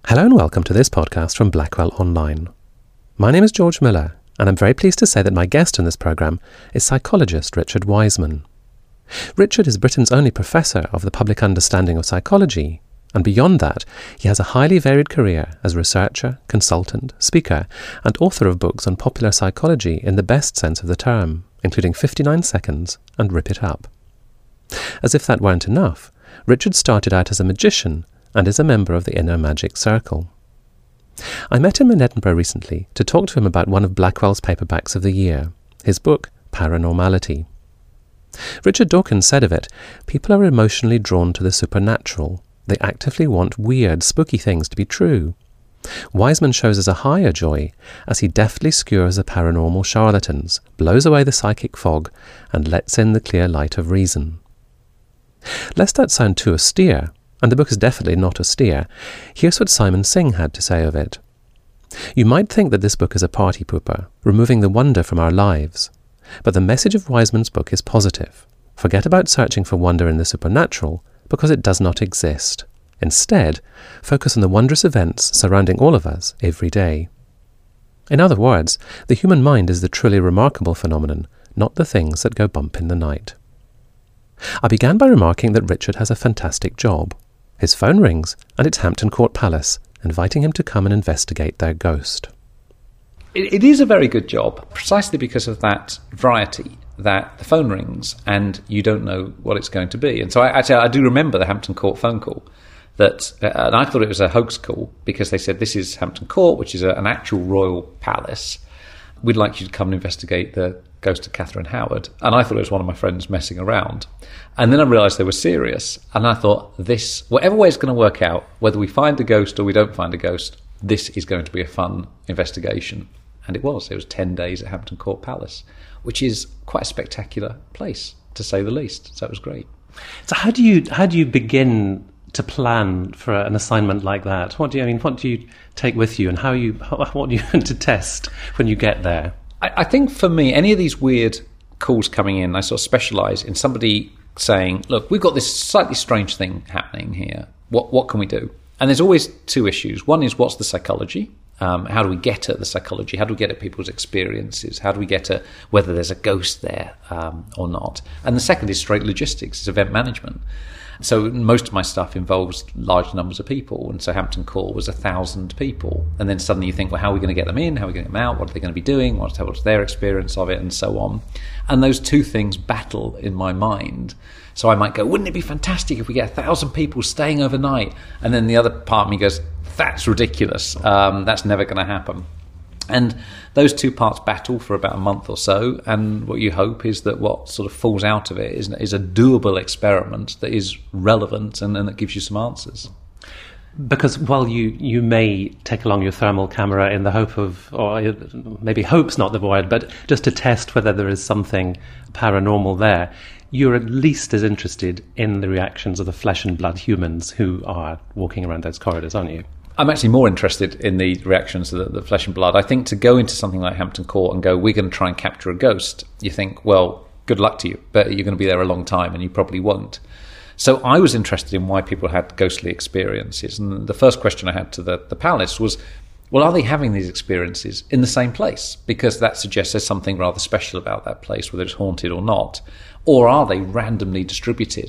Hello and welcome to this podcast from Blackwell Online. My name is George Miller, and I'm very pleased to say that my guest in this programme is psychologist Richard Wiseman. Richard is Britain's only professor of the public understanding of psychology, and beyond that, he has a highly varied career as researcher, consultant, speaker, and author of books on popular psychology in the best sense of the term, including 59 Seconds and Rip It Up. As if that weren't enough, Richard started out as a magician and is a member of the Inner Magic Circle. I met him in Edinburgh recently to talk to him about one of Blackwell's paperbacks of the year, his book, Paranormality. Richard Dawkins said of it, people are emotionally drawn to the supernatural. They actively want weird, spooky things to be true. Wiseman shows us a higher joy as he deftly skewers the paranormal charlatans, blows away the psychic fog, and lets in the clear light of reason. Lest that sound too austere, and the book is definitely not austere, here's what Simon Singh had to say of it. You might think that this book is a party pooper, removing the wonder from our lives. But the message of Wiseman's book is positive. Forget about searching for wonder in the supernatural, because it does not exist. Instead, focus on the wondrous events surrounding all of us every day. In other words, the human mind is the truly remarkable phenomenon, not the things that go bump in the night. I began by remarking that Richard has a fantastic job. His phone rings, and it's Hampton Court Palace, inviting him to come and investigate their ghost. It is a very good job, precisely because of that variety, that the phone rings and you don't know what it's going to be. And so I do remember the Hampton Court phone call, and I thought it was a hoax call, because they said, this is Hampton Court, which is an actual royal palace. We'd like you to come and investigate the ghost of Catherine Howard. And I thought it was one of my friends messing around. And then I realised they were serious. And I thought, whatever way it's going to work out, whether we find a ghost or we don't find a ghost, this is going to be a fun investigation. And it was. It was 10 days at Hampton Court Palace, which is quite a spectacular place, to say the least. So it was great. So how do you begin to plan for an assignment like that? What do you take with you, and what do you want to test when you get there? I think for me, any of these weird calls coming in, I sort of specialise in somebody saying, look, we've got this slightly strange thing happening here. What can we do? And there's always two issues. One is, what's the psychology? How do we get at the psychology? How do we get at people's experiences? How do we get at whether there's a ghost there or not? And the second is straight logistics, it's event management. So most of my stuff involves large numbers of people, and so Hampton Court was 1,000 people. And then suddenly you think, well, how are we going to get them in? How are we going to get them out? What are they going to be doing? What's their experience of it, and so on? And those two things battle in my mind. So I might go, wouldn't it be fantastic if we get 1,000 people staying overnight? And then the other part of me goes, that's ridiculous. That's never going to happen. And those two parts battle for about a month or so, and what you hope is that what sort of falls out of it is a doable experiment that is relevant and that gives you some answers. Because while you may take along your thermal camera in the hope of, or maybe hope's not the word, but just to test whether there is something paranormal there, you're at least as interested in the reactions of the flesh and blood humans who are walking around those corridors, aren't you? I'm actually more interested in the reactions to the flesh and blood. I think to go into something like Hampton Court and go, we're going to try and capture a ghost, you think, well, good luck to you, but you're going to be there a long time and you probably won't. So I was interested in why people had ghostly experiences. And the first question I had to the palace was, well, are they having these experiences in the same place? Because that suggests there's something rather special about that place, whether it's haunted or not. Or are they randomly distributed?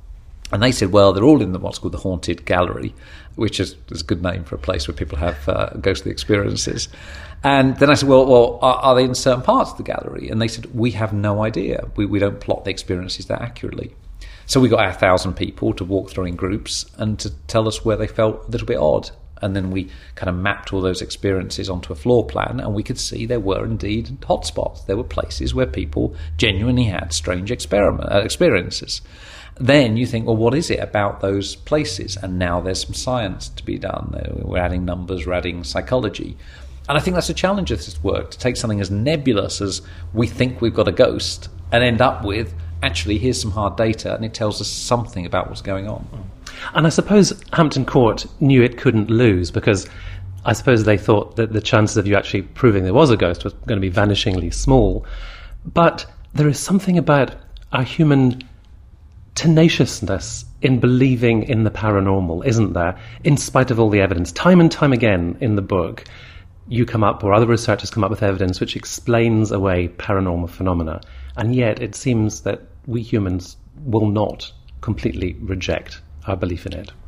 And they said, well, they're all in what's called the Haunted Gallery, which is a good name for a place where people have ghostly experiences. And then I said, well, are they in certain parts of the gallery? And they said, we have no idea. We don't plot the experiences that accurately. So we got our 1,000 people to walk through in groups and to tell us where they felt a little bit odd. And then we kind of mapped all those experiences onto a floor plan, and we could see there were indeed hotspots. There were places where people genuinely had strange experiences. Then you think, well, what is it about those places? And now there's some science to be done. We're adding numbers, we're adding psychology. And I think that's a challenge of this work, to take something as nebulous as we think we've got a ghost and end up with, actually, here's some hard data, and it tells us something about what's going on. And I suppose Hampton Court knew it couldn't lose, because I suppose they thought that the chances of you actually proving there was a ghost was going to be vanishingly small. But there is something about our human tenaciousness in believing in the paranormal, isn't there, in spite of all the evidence? Time and time again in the book, you come up, or other researchers come up with evidence which explains away paranormal phenomena, and yet it seems that we humans will not completely reject our belief in it.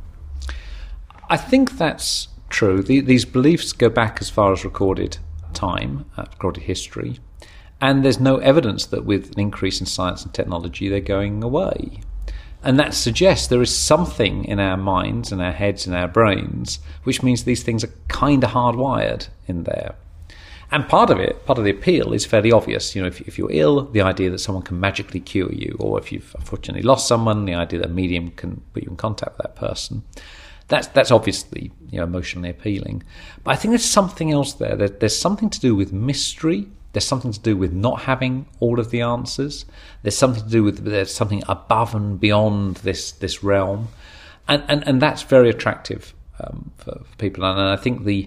I think that's true. These beliefs go back as far as recorded time, recorded history, and there's no evidence that with an increase in science and technology they're going away. And that suggests there is something in our minds, in our heads, in our brains, which means these things are kind of hardwired in there. And part of the appeal is fairly obvious. If you're ill, the idea that someone can magically cure you, or if you've unfortunately lost someone, the idea that a medium can put you in contact with that person. That's obviously emotionally appealing. But I think there's something else there. There's something to do with mystery. There's something to do with not having all of the answers. There's something to do with there's something above and beyond this realm, and that's very attractive for people. And I think the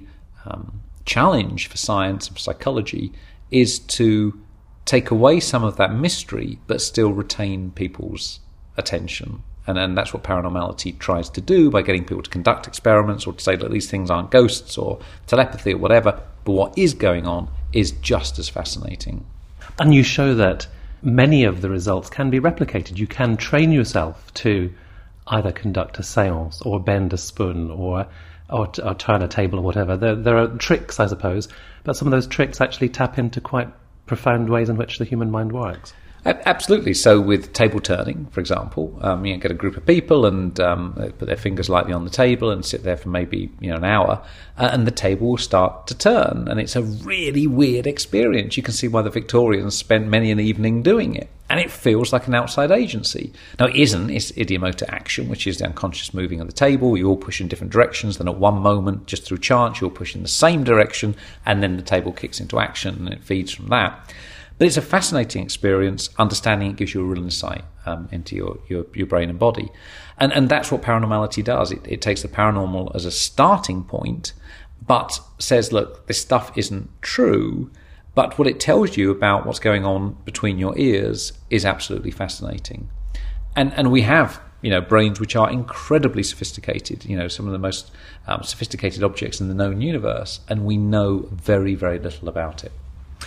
challenge for science and for psychology is to take away some of that mystery, but still retain people's attention. And that's what paranormality tries to do by getting people to conduct experiments or to say that these things aren't ghosts or telepathy or whatever, but what is going on is just as fascinating. And you show that many of the results can be replicated. You can train yourself to either conduct a seance or bend a spoon or turn a table or whatever. There are tricks, I suppose, but some of those tricks actually tap into quite profound ways in which the human mind works. Absolutely. So with table turning, for example, you get a group of people and they put their fingers lightly on the table and sit there for maybe an hour, and the table will start to turn, and it's a really weird experience. You can see why the Victorians spent many an evening doing it, and it feels like an outside agency. Now it isn't. It's idiomotor action, which is the unconscious moving of the table. You all push in different directions. Then at one moment, just through chance, you'll push in the same direction, and then the table kicks into action, and it feeds from that. But it's a fascinating experience. Understanding it gives you a real insight into your brain and body. And that's what paranormality does. It takes the paranormal as a starting point, but says, look, this stuff isn't true, but what it tells you about what's going on between your ears is absolutely fascinating. And we have brains which are incredibly sophisticated, some of the most sophisticated objects in the known universe, and we know very, very little about it.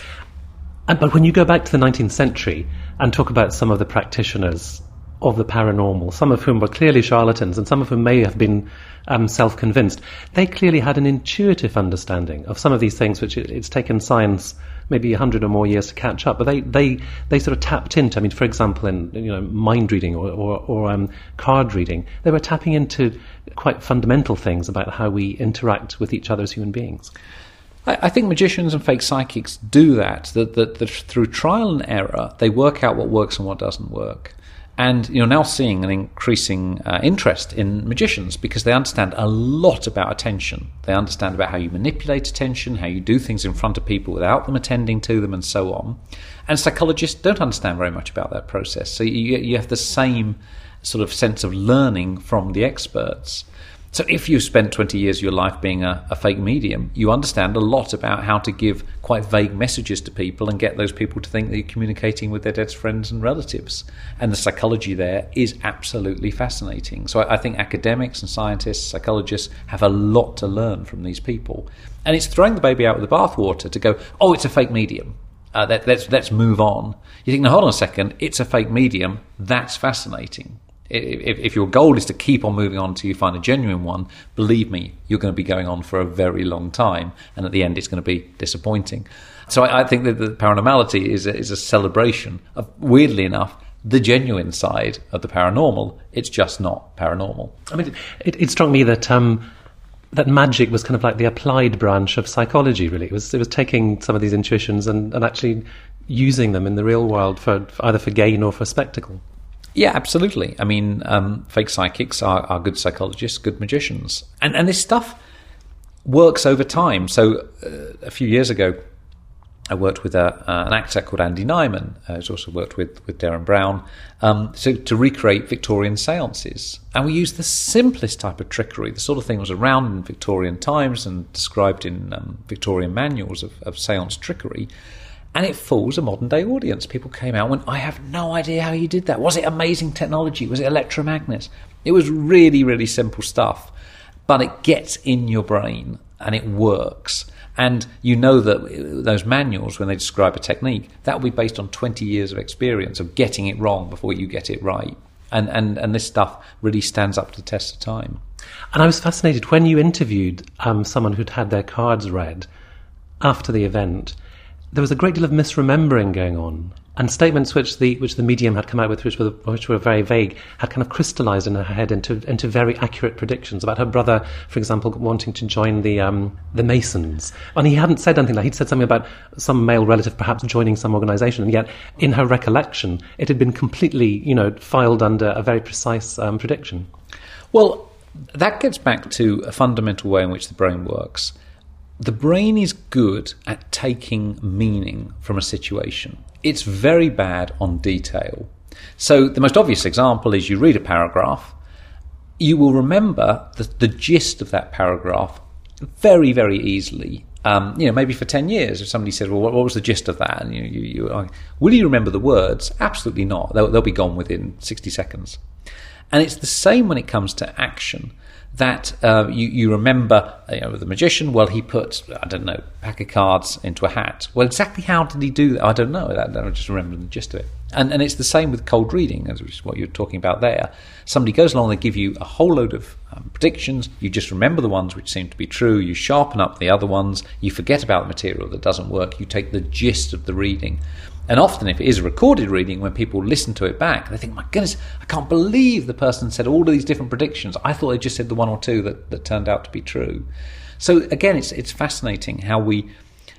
But when you go back to the 19th century and talk about some of the practitioners of the paranormal, some of whom were clearly charlatans and some of whom may have been self-convinced, they clearly had an intuitive understanding of some of these things, which it's taken science maybe 100 or more years to catch up. But they sort of tapped into, I mean, for example, in mind reading or card reading, they were tapping into quite fundamental things about how we interact with each other as human beings. I think magicians and fake psychics do that through trial and error, they work out what works and what doesn't work. And you're now seeing an increasing interest in magicians because they understand a lot about attention. They understand about how you manipulate attention, how you do things in front of people without them attending to them, and so on. And psychologists don't understand very much about that process. So you have the same sort of sense of learning from the experts. So if you spent 20 years of your life being a fake medium, you understand a lot about how to give quite vague messages to people and get those people to think that you're communicating with their dead friends and relatives. And the psychology there is absolutely fascinating. So I think academics and scientists, psychologists have a lot to learn from these people. And it's throwing the baby out with the bathwater to go, oh, it's a fake medium. Let's move on. You think, no, hold on a second, it's a fake medium. That's fascinating. If your goal is to keep on moving on until you find a genuine one, believe me, you're going to be going on for a very long time, and at the end it's going to be disappointing. So I think that the paranormality is a celebration of, weirdly enough, the genuine side of the paranormal. It's just not paranormal. I mean, it struck me that that magic was kind of like the applied branch of psychology, really. It was taking some of these intuitions and actually using them in the real world for either for gain or for spectacle. Yeah, absolutely. I mean, fake psychics are good psychologists, good magicians. And this stuff works over time. So a few years ago, I worked with an actor called Andy Nyman, who's also worked with Derren Brown, to recreate Victorian seances. And we used the simplest type of trickery, the sort of thing that was around in Victorian times and described in Victorian manuals of seance trickery. And it fools a modern-day audience. People came out and went, I have no idea how you did that. Was it amazing technology? Was it electromagnets? It was really, really simple stuff, but it gets in your brain and it works. And you know that those manuals, when they describe a technique, that will be based on 20 years of experience of getting it wrong before you get it right. And this stuff really stands up to the test of time. And I was fascinated when you interviewed someone who'd had their cards read after the event. There was a great deal of misremembering going on, and statements which the medium had come out with, which were very vague, had kind of crystallised in her head into very accurate predictions about her brother, for example, wanting to join the Masons. And he hadn't said anything like he'd said something about some male relative perhaps joining some organisation, and yet in her recollection, it had been completely, filed under a very precise prediction. Well, that gets back to a fundamental way in which the brain works. The brain is good at taking meaning from a situation. It's very bad on detail. So the most obvious example is you read a paragraph, you will remember the gist of that paragraph very, very easily. Maybe for 10 years, if somebody said, well, what was the gist of that? And will you remember the words? Absolutely not. They'll be gone within 60 seconds. And it's the same when it comes to action. That you remember, the magician, well, he put, a pack of cards into a hat. Well, exactly how did he do that? I don't know. I just remember the gist of it. And it's the same with cold reading, which is what you're talking about there. Somebody goes along, they give you a whole load of predictions. You just remember the ones which seem to be true. You sharpen up the other ones. You forget about the material that doesn't work. You take the gist of the reading. And often, if it is a recorded reading, when people listen to it back, they think, my goodness, I can't believe the person said all of these different predictions. I thought they just said the one or two that turned out to be true. So again, it's fascinating how we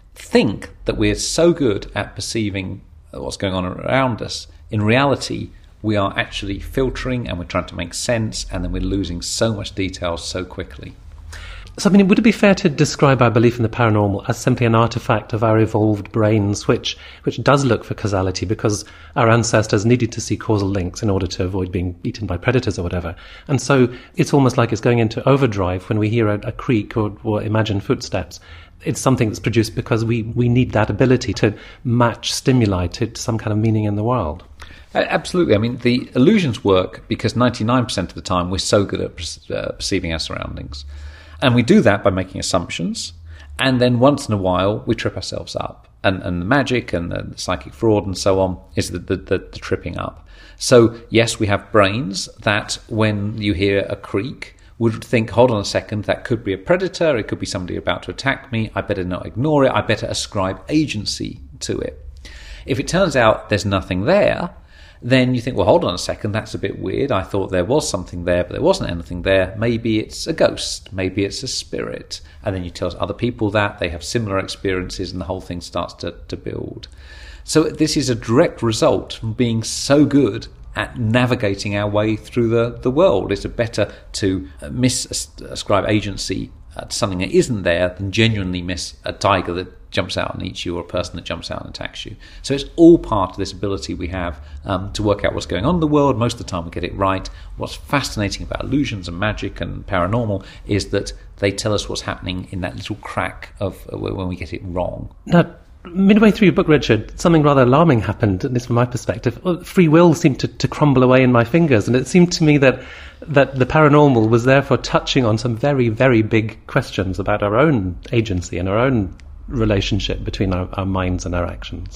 think that we're so good at perceiving what's going on around us. In reality, we are actually filtering and we're trying to make sense, and then we're losing so much detail so quickly. So, would it be fair to describe our belief in the paranormal as simply an artifact of our evolved brains, which does look for causality because our ancestors needed to see causal links in order to avoid being eaten by predators or whatever? And so it's almost like it's going into overdrive when we hear a creak or imagine footsteps. It's something that's produced because we need that ability to match stimuli to some kind of meaning in the world. Absolutely. The illusions work because 99% of the time we're so good at perceiving our surroundings. And we do that by making assumptions, and then once in a while we trip ourselves up. And the magic and the psychic fraud and so on is the tripping up. So yes, we have brains that when you hear a creak would think, hold on a second, that could be a predator, it could be somebody about to attack me, I better not ignore it, I better ascribe agency to it. If it turns out there's nothing there, then you think, well, hold on a second, that's a bit weird. I thought there was something there, but there wasn't anything there. Maybe it's a ghost. Maybe it's a spirit. And then you tell other people that. They have similar experiences, and the whole thing starts to build. So this is a direct result from being so good at navigating our way through the world. It's better to misascribe agency to something that isn't there than genuinely miss a tiger that jumps out and eats you or a person that jumps out and attacks you. So it's all part of this ability we have to work out what's going on in the world. Most of the time we get it right. What's fascinating about illusions and magic and paranormal is that they tell us what's happening in that little crack of when we get it wrong. Now, midway through your book, Richard, something rather alarming happened, at least from my perspective. Free will seemed to crumble away in my fingers, and it seemed to me that the paranormal was therefore touching on some very, very big questions about our own agency and our own relationship between our minds and our actions.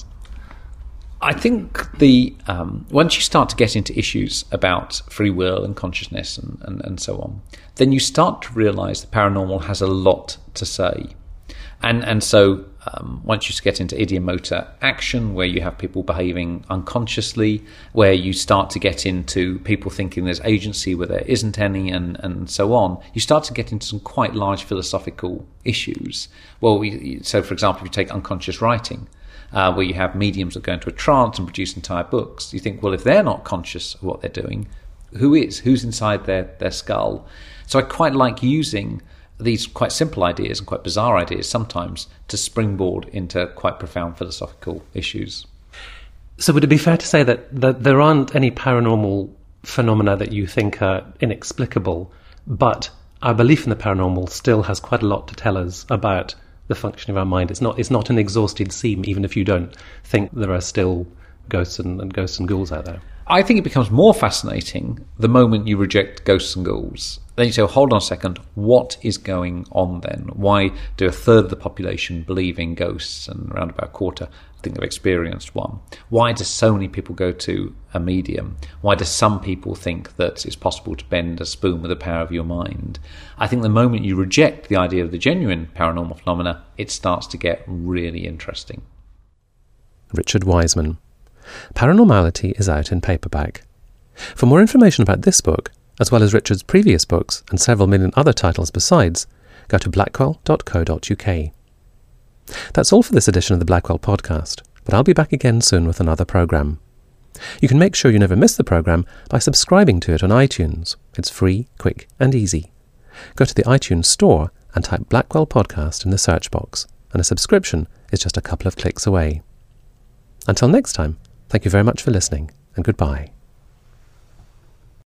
I think once you start to get into issues about free will and consciousness and so on, then you start to realise the paranormal has a lot to say. And so once you get into idiomotor action, where you have people behaving unconsciously, where you start to get into people thinking there's agency where there isn't any, and so on, you start to get into some quite large philosophical issues. Well, so for example, if you take unconscious writing, where you have mediums that go into a trance and produce entire books, you think, well, if they're not conscious of what they're doing, who is? Who's inside their skull? So I quite like using these quite simple ideas and quite bizarre ideas sometimes to springboard into quite profound philosophical issues. So would it be fair to say that there aren't any paranormal phenomena that you think are inexplicable, but our belief in the paranormal still has quite a lot to tell us about the function of our mind? It's not an exhausted seam, even if you don't think there are still ghosts and ghouls out there? I think it becomes more fascinating the moment you reject ghosts and ghouls. Then you say, well, hold on a second, what is going on then? Why do a third of the population believe in ghosts and around about a quarter think they've experienced one? Why do so many people go to a medium? Why do some people think that it's possible to bend a spoon with the power of your mind? I think the moment you reject the idea of the genuine paranormal phenomena, it starts to get really interesting. Richard Wiseman. Paranormality is out in paperback. For more information about this book, as well as Richard's previous books and several million other titles besides, go to blackwell.co.uk. That's all for this edition of the Blackwell Podcast, but I'll be back again soon with another programme. You can make sure you never miss the programme by subscribing to it on iTunes. It's free, quick and easy. Go to the iTunes store and type Blackwell Podcast in the search box, and a subscription is just a couple of clicks away. Until next time, thank you very much for listening, and goodbye.